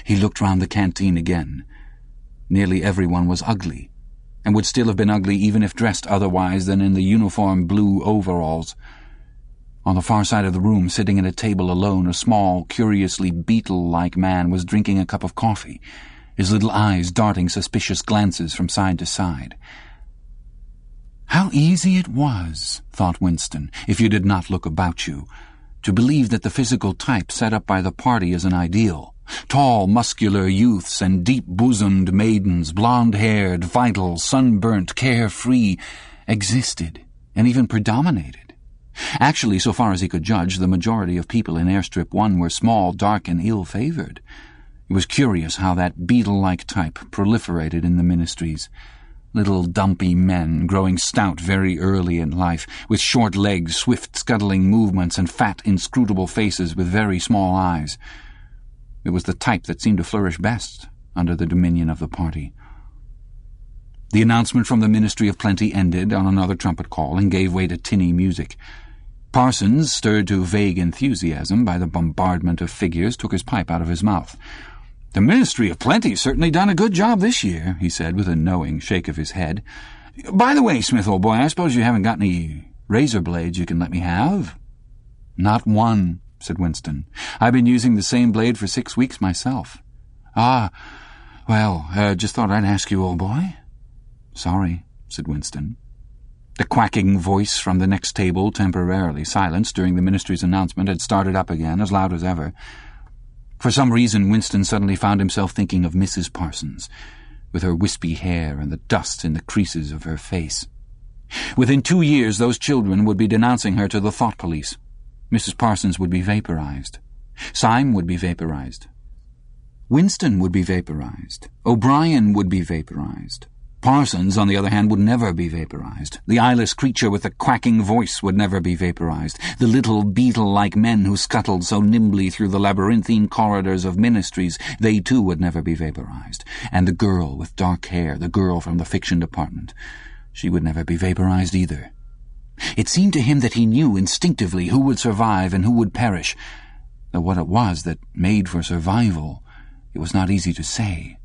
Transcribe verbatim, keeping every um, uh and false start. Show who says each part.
Speaker 1: He looked round the canteen again. Nearly everyone was ugly, and would still have been ugly even if dressed otherwise than in the uniform blue overalls. On the far side of the room, sitting at a table alone, a small, curiously beetle-like man was drinking a cup of coffee, his little eyes darting suspicious glances from side to side. How easy it was, thought Winston, if you did not look about you, to believe that the physical type set up by the party as an ideal, tall, muscular youths and deep-bosomed maidens, blonde-haired, vital, sunburnt, carefree, existed and even predominated. Actually, so far as he could judge, the majority of people in Airstrip One were small, dark, and ill-favored. It was curious how that beetle-like type proliferated in the ministries. Little dumpy men, growing stout very early in life, with short legs, swift scuttling movements, and fat, inscrutable faces with very small eyes. It was the type that seemed to flourish best under the dominion of the party. The announcement from the Ministry of Plenty ended on another trumpet call and gave way to tinny music. Parsons, stirred to vague enthusiasm by the bombardment of figures, took his pipe out of his mouth. "The Ministry of Plenty's certainly done a good job this year," he said with a knowing shake of his head. "By the way, Smith, old boy, I suppose you haven't got any razor blades you can let me have?" "Not one," said Winston. "I've been using the same blade for six weeks myself." "Ah, well, uh, just thought I'd ask you, old boy." "Sorry," said Winston. The quacking voice from the next table, temporarily silenced during the ministry's announcement, had started up again, as loud as ever. For some reason, Winston suddenly found himself thinking of Missus Parsons, with her wispy hair and the dust in the creases of her face. Within two years, those children would be denouncing her to the thought police. Missus Parsons would be vaporized. Syme would be vaporized. Winston would be vaporized. O'Brien would be vaporized. Parsons, on the other hand, would never be vaporized. The eyeless creature with the quacking voice would never be vaporized. The little beetle-like men who scuttled so nimbly through the labyrinthine corridors of ministries, they too would never be vaporized. And the girl with dark hair, the girl from the fiction department, she would never be vaporized either. It seemed to him that he knew instinctively who would survive and who would perish, though what it was that made for survival, it was not easy to say.